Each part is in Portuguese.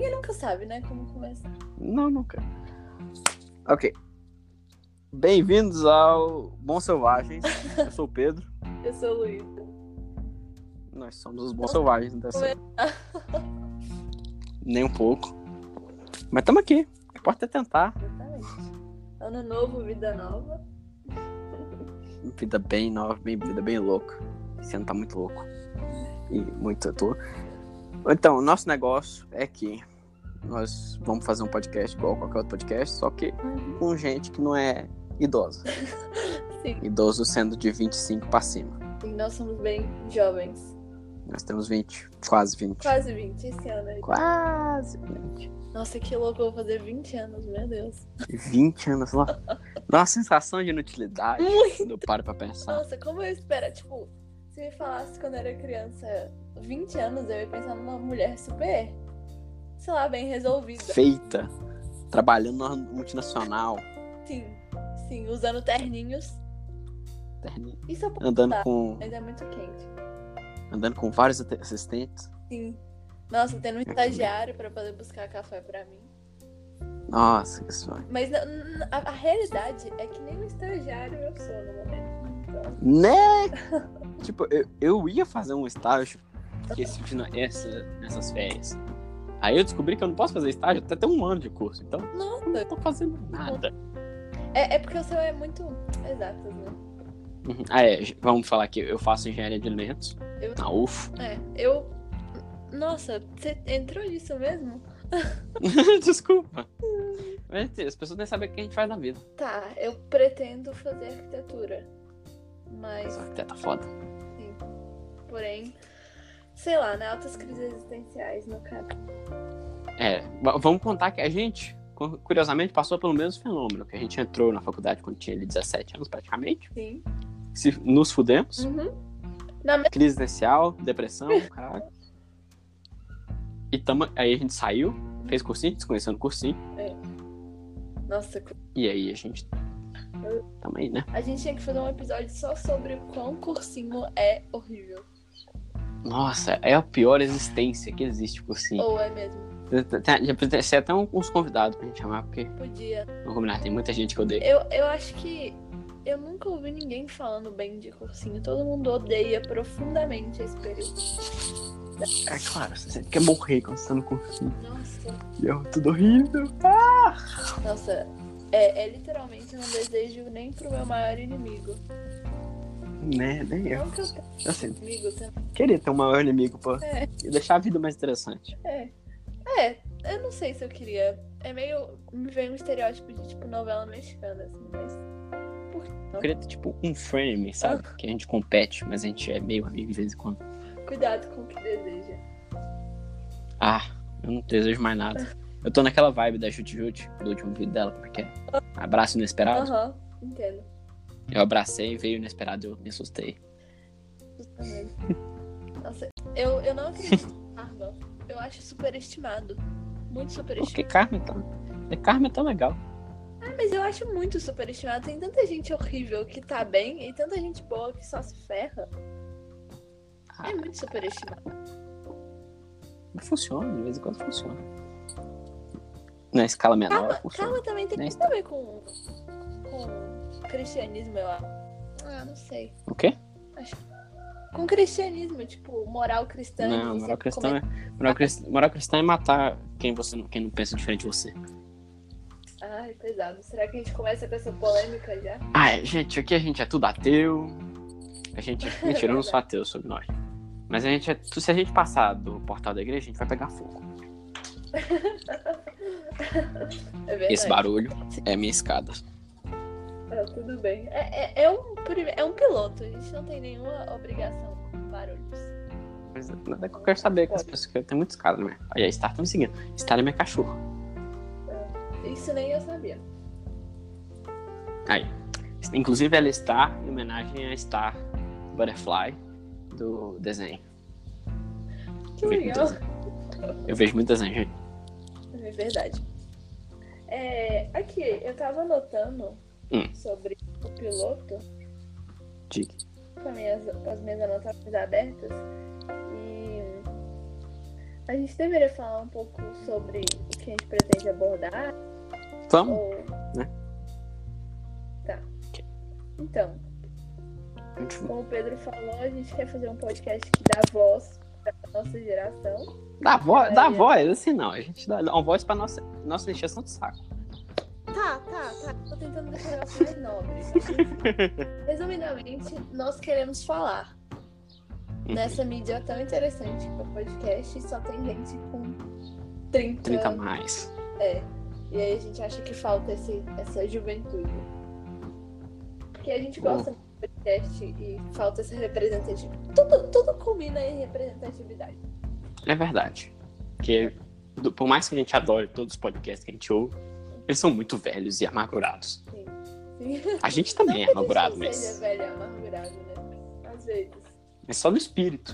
Ninguém nunca sabe, né, como começar. Não, nunca. Ok. Bem-vindos ao Bons Selvagens. Eu sou o Pedro. Eu sou o Luiz. Nós somos os Bons Selvagens dessa. Nem um pouco. Mas estamos aqui. O que importa é tentar. Exatamente. Ano novo, vida nova. Vida bem nova, vida bem louca. Esse ano tá muito louco. E muito à toa. Então, o nosso negócio é que nós vamos fazer um podcast igual qualquer outro podcast, só que com gente que não é idosa. Sim. Idoso sendo de 25 para cima. E nós somos bem jovens. Nós temos 20, quase 20. Quase 20 esse ano aí. Quase 20. Nossa, que louco, eu vou fazer 20 anos, meu Deus. 20 anos lá. Dá uma sensação de inutilidade. Muito. Quando eu paro pra pensar. Nossa, como eu espero, tipo, se me falasse quando eu era criança 20 anos, eu ia pensar numa mulher super, sei lá, bem resolvida. Feita. Trabalhando numa multinacional. Sim, usando terninhos. Isso é Andando com. Mas é muito quente. Andando com vários assistentes. Sim. Nossa, tendo um estagiário pra poder buscar café pra mim. Nossa, que sonho. Mas a realidade é que nem um estagiário eu sou no momento. Então... Né? Tipo, eu ia fazer um estágio nessas férias. Aí eu descobri que eu não posso fazer estágio até ter um ano de curso. Então, Nossa. eu não tô fazendo nada. É porque o seu é muito exato, né? Vamos falar que eu faço engenharia de alimentos na UF. Nossa, você entrou nisso mesmo? Desculpa. Mas as pessoas nem sabem o que a gente faz na vida. Tá, eu pretendo fazer arquitetura. Mas. Arquiteta foda. Sim. Porém, sei lá, né? Altas crises existenciais no caso. Vamos contar que a gente, curiosamente, passou pelo mesmo fenômeno. Que a gente entrou na faculdade quando tinha 17 anos, praticamente. Sim. Nos fudemos. Uhum. Crise existencial, depressão, caralho. Aí a gente saiu, fez cursinho, se conheceu no cursinho. Nossa. E aí a gente também, né? A gente tinha que fazer um episódio só sobre o quão cursinho é horrível. Nossa, é a pior existência que existe cursinho. Ou é mesmo? Já podia ser até uns convidados pra gente chamar, porque... Podia. Vamos combinar, tem muita gente que odeia. Eu acho que... Eu nunca ouvi ninguém falando bem de cursinho. Todo mundo odeia profundamente esse período. É claro, você sempre quer morrer quando você tá no cursinho. Nossa. E é tudo horrível. Nossa, é literalmente um desejo nem pro meu maior inimigo. Né, nem eu. Não que eu tenha Assim, inimigo, você... queria ter um maior inimigo, pô. E deixar a vida mais interessante. Eu não sei se eu queria. É meio... Me veio um estereótipo de, tipo, novela mexicana, assim, mas... Por que não? Eu queria ter, tipo, um frame, sabe? Que a gente compete, mas a gente é meio amigo de vez em quando. Cuidado com o que deseja. Eu não desejo mais nada. Eu tô naquela vibe da Jut, do último vídeo dela, porque é abraço inesperado. Entendo. Eu abracei, veio inesperado, eu me assustei. Justamente. Nossa, eu não acredito em karma. Eu acho superestimado. Muito superestimado. Porque karma é tão legal. Mas eu acho muito superestimado. Tem tanta gente horrível que tá bem e tanta gente boa que só se ferra. É muito superestimado. Funciona, de vez em quando funciona. Na escala menor, funciona. Karma também tem muito a ver com cristianismo, eu acho. Não sei. O quê? Com cristianismo, tipo, moral cristã. Não, moral cristã é matar quem não pensa diferente de você. Ai, pesado. Será que a gente começa com essa polêmica já? Gente, aqui a gente é tudo ateu. Mentira, eu não sou ateu sobre nós. Mas se a gente passar do portal da igreja, a gente vai pegar fogo. É verdade. Esse barulho é a minha escada. Tudo bem. É um piloto. A gente não tem nenhuma obrigação com barulhos. Mas nada que eu quero saber que as pessoas que tem muita escada, né? Aí a Star tá me seguindo. Star é minha cachorra. Isso nem eu sabia. Aí. Inclusive ela está em homenagem a Star Butterfly do desenho. Que legal. Eu vejo muito desenho, gente. É verdade. Aqui, eu tava anotando sobre o piloto. Diga. Com as minhas anotações abertas. E A gente deveria falar um pouco sobre o que a gente pretende abordar? Vamos? Ou... Né? Tá. Então, como o Pedro falou, a gente quer fazer um podcast que dá voz pra nossa geração. Dá voz, assim não. A gente dá uma voz pra nossa encheção de saco. Tá. Tô tentando deixar o negócio mais nobre. Resumidamente, nós queremos falar. Nessa mídia tão interessante que é o podcast, só tem gente com 30 a mais. E aí a gente acha que falta essa juventude. Porque a gente gosta do podcast e falta essa representatividade. Tudo culmina em representatividade. É verdade. Porque, por mais que a gente adore todos os podcasts que a gente ouve, eles são muito velhos e amargurados. Sim. A gente também é amargurado, mas... mas... seja velho e amargurado, né? Às vezes. É só no espírito.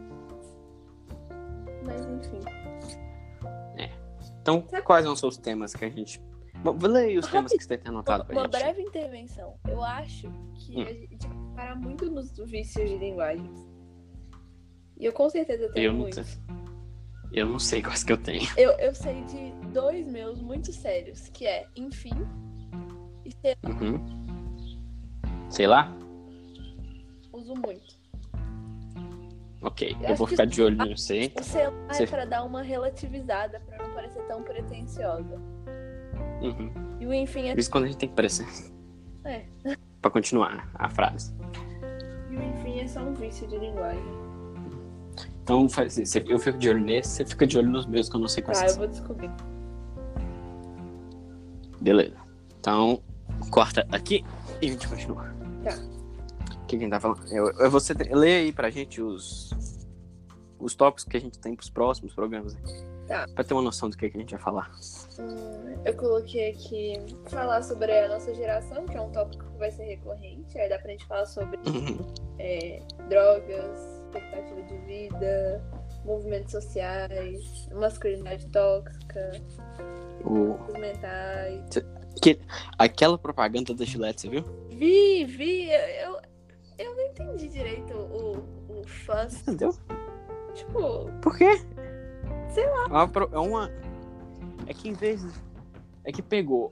Mas enfim. Então, quais são os seus temas que a gente... Vou ler os temas que você tem anotado pra Uma gente. breve intervenção. Eu acho que a gente vai parar muito nos vícios de linguagens. E eu com certeza tenho muitos. Eu não sei quais que eu tenho. Eu sei de 2 meus muito sérios, que é enfim e sei lá. Sei lá? Uso muito. Ok, eu vou ficar de olho no sei. O sei lá é pra dar uma relativizada, pra não parecer tão pretensiosa. E o enfim é... Por isso quando a gente tem que parecer. Pra continuar a frase. E o enfim é só um vício de linguagem. Então, eu fico de olho nesse, você fica de olho nos meus, que eu não sei quais são. Eu vou descobrir. Beleza. Então, corta aqui e a gente continua. Tá. O que a gente tá falando? Você lê aí pra gente os tópicos que a gente tem pros próximos programas. Tá. Pra ter uma noção do que a gente vai falar. Eu coloquei aqui falar sobre a nossa geração, que é um tópico que vai ser recorrente. Aí dá pra gente falar sobre drogas, expectativa de vida, movimentos sociais, masculinidade tóxica, os mentais. Aquela propaganda da Gillette, você viu? Vi. Eu não entendi direito o fuzz. Entendeu? Tipo... Por quê? Sei lá. É que em vez... É que pegou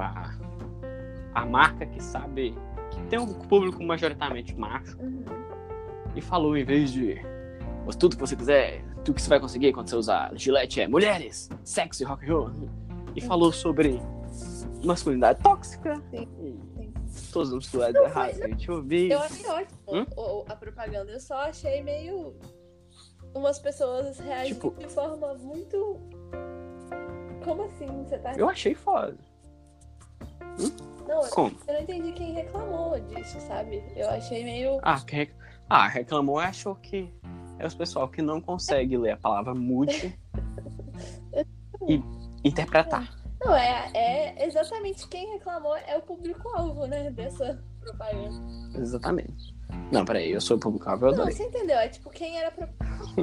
a marca que sabe... Que tem um público majoritariamente macho. E falou, em vez de... Tudo que você quiser, tudo que você vai conseguir quando você usar Gillette é mulheres, sexo e rock and roll. E falou sobre masculinidade tóxica. Sim. Todas as masculinidades erradas que a gente ouviu. Eu achei ótimo a propaganda. Eu só achei meio... Umas pessoas reagindo de forma muito... Como assim? Você tá... Eu achei foda. Não, Como? Eu não entendi quem reclamou disso, sabe? Eu achei meio... Reclamou e achou que é os pessoal que não consegue ler a palavra multi e interpretar. Não, é exatamente quem reclamou é o público-alvo, né? Dessa propaganda. Exatamente. Não, peraí, eu sou o público-alvo, eu Não, adorei. você entendeu? É tipo, quem era pra...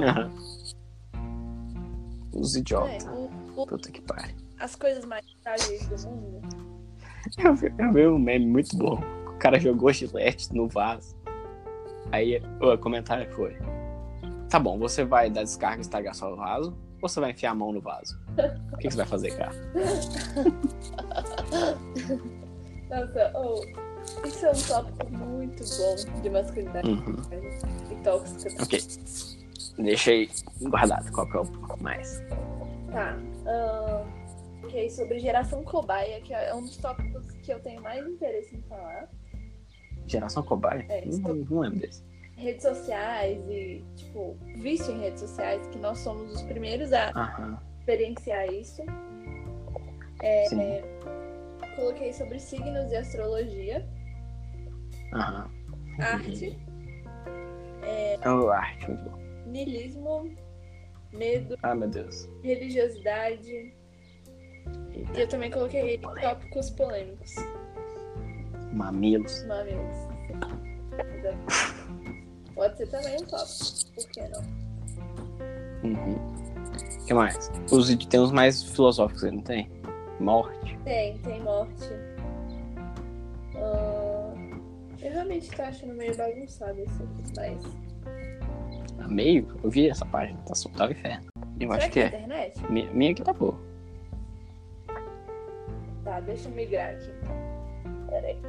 Os idiotas. Puta que pariu. As coisas mais frágeis do mundo. Eu vi um meme muito bom. O cara jogou Gillette no vaso. Aí o comentário foi: tá bom, você vai dar descarga e estragar só o vaso? Ou você vai enfiar a mão no vaso? O que você vai fazer, cara? Nossa, isso é um tópico muito bom de masculinidade e tóxica. Ok. Deixei guardado. Qual que é o mais? Tá. Ok, sobre geração cobaia, que é um dos tópicos que eu tenho mais interesse em falar. Geração cobaia? Não lembro desse. Redes sociais e, tipo, vício em redes sociais, que nós somos os primeiros a experienciar isso. Coloquei sobre signos e astrologia. Arte. Arte, muito bom. Niilismo, medo, meu Deus. religiosidade. E eu também coloquei tópicos polêmicos. Mamilos. Pode ser também um tópico, por que não? O que mais? Tem uns mais filosóficos aí, não tem? Morte. Tem morte. Eu realmente tô achando meio bagunçado isso aqui, mas... Meio? Eu vi essa página, tá inferno. Eu Será acho que que é é. internet? Minha aqui tá boa. Tá, deixa eu migrar aqui então. Pera aí.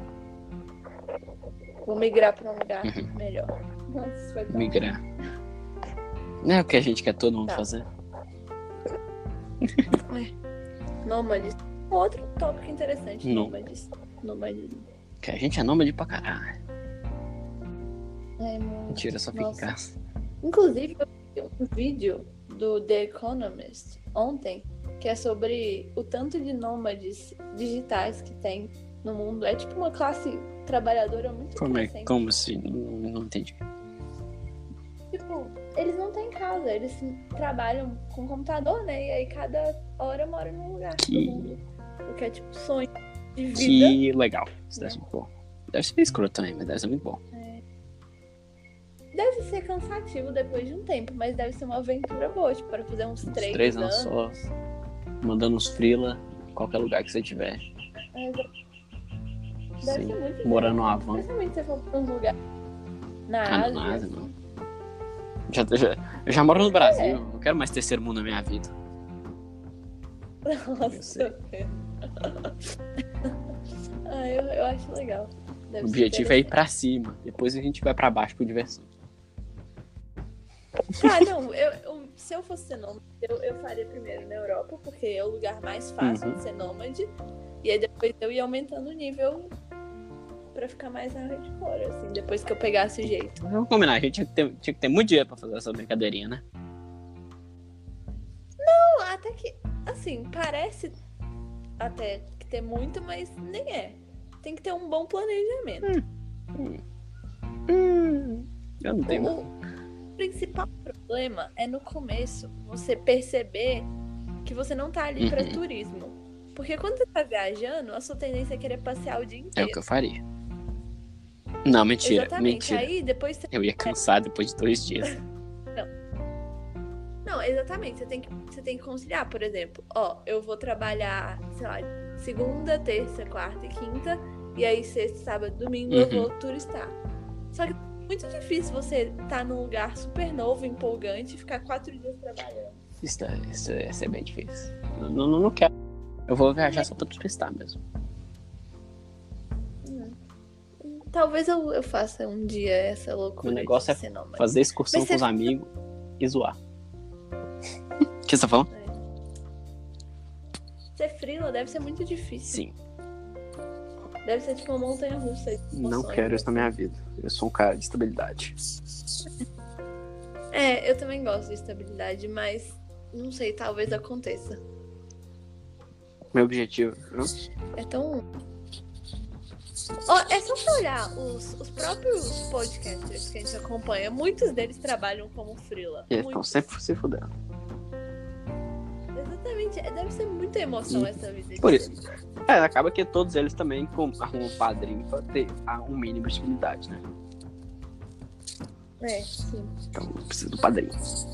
Vou migrar pra um lugar melhor. Nossa, isso foi tão... Migrar. Não é o que a gente quer todo mundo Tá. fazer. Nômades. Outro tópico interessante, Não. nômades. Nômades. Que a gente é nômade pra caralho. É, Mentira, só fica em nossa. casa. Inclusive, eu vi um vídeo do The Economist ontem, que é sobre o tanto de nômades digitais que tem no mundo. É tipo uma classe trabalhadora muito crescente. Como assim? Não entendi. Tipo, eles não têm casa, eles trabalham com computador, né? E aí cada hora mora num lugar do mundo. O que é tipo sonho de vida. Que legal. Isso deve ser muito bom. Deve ser escroto também, mas deve ser muito bom. Deve ser cansativo depois de um tempo, mas deve ser uma aventura boa, tipo, para fazer uns 3 anos só. Mandando uns freela em qualquer lugar que você tiver. Deve ser muito morando numa van. Especialmente se você for pra um lugar na Ásia. Na Ásia, não. Eu já moro no Brasil. Não quero mais terceiro mundo na minha vida. Nossa, eu acho legal. Deve O objetivo é ir pra cima. Depois a gente vai pra baixo por diversão. Ah, não. Se eu fosse ser nômade, eu faria primeiro na Europa, porque é o lugar mais fácil de ser nômade. E aí depois eu ia aumentando o nível pra ficar mais na hardcore, assim, depois que eu pegasse o jeito. Vamos combinar, a gente tinha que ter muito dinheiro pra fazer essa brincadeirinha, né? Não, até que, assim, parece até que ter muito, mas nem é. Tem que ter um bom planejamento. Eu não tenho. O principal problema é no começo você perceber que você não tá ali pra turismo. Porque quando você tá viajando, a sua tendência é querer passear o dia inteiro. É o que eu faria. Não, mentira. Exatamente. Mentira. Aí depois você... Eu ia cansar depois de 2 dias. Não, exatamente. Você tem que conciliar, por exemplo. Ó, eu vou trabalhar, sei lá, segunda, terça, quarta e quinta. E aí sexta, sábado, domingo eu vou turistar. Só que é muito difícil você estar num lugar super novo, empolgante e ficar 4 dias trabalhando. Isso ia ser bem difícil. Não quero. Eu vou viajar só pra turistar mesmo. Talvez eu faça um dia essa loucura. O negócio é ser nômade. fazer excursão com os amigos e zoar. O que você tá falando? Ser freela deve ser muito difícil. Sim. Deve ser tipo uma montanha russa. Não quero isso na minha vida. Eu sou um cara de estabilidade. É, eu também gosto de estabilidade, mas não sei, talvez aconteça. Meu objetivo. É tão... Ó, é só pra olhar os próprios podcasters que a gente acompanha. Muitos deles trabalham como freela. Eles estão sempre se fudendo. Exatamente. Deve ser muita emoção essa vida. Por isso. Acaba que todos eles também arrumam um padrinho pra ter um mínimo de estabilidade, né? É, sim. Então precisa do padrinho.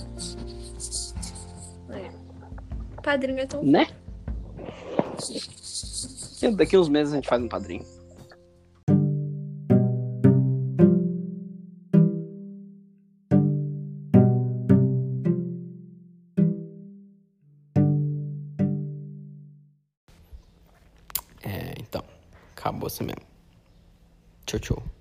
Padrinho é tão... Né? E daqui uns meses a gente faz um padrinho. Então, acabou assim mesmo. Tchau, tchau.